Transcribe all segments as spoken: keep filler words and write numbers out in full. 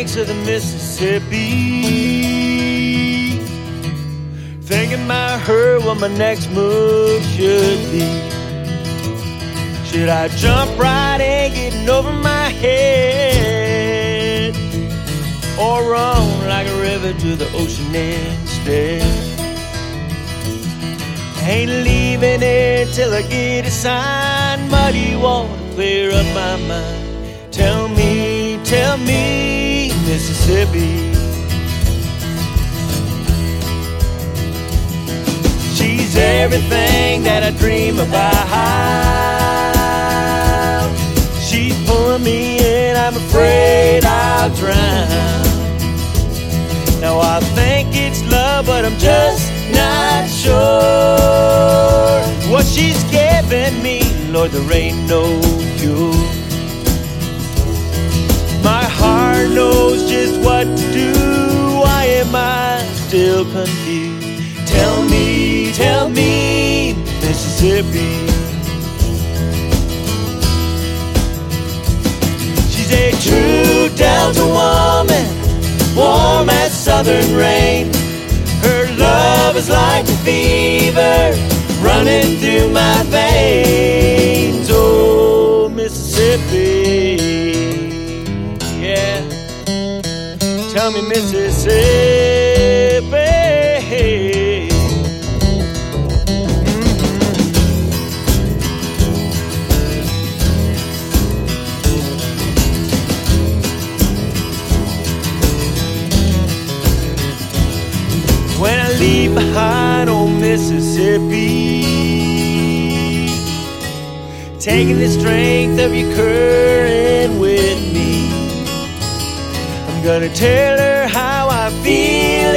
banks of the Mississippi, thinking about her, what my next move should be. Should I jump right in, getting over my head, or run like a river to the ocean instead? Ain't leaving it till I get a sign. Muddy water clear up my mind. Tell me, tell me, Mississippi. She's everything that I dream about. She's pulling me in, I'm afraid I'll drown. Now I think it's love, but I'm just not sure what she's giving me. Lord, there ain't no cure. My heart knows just what to do. Why am I still confused? Tell me, tell me, Mississippi. She's a true Delta woman, warm as southern rain. Her love is like a fever running through my veins. Oh, Mississippi, yeah. Tell me, Mississippi. When I leave behind old Mississippi, taking the strength of your current with me, I'm gonna tell her how I feel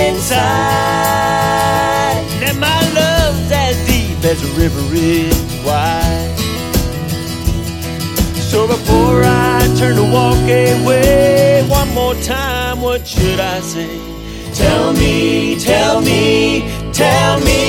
inside, that my love's as deep as a river is wide. So before I turn to walk away, one more time, what should I say? Tell me, tell me, tell me,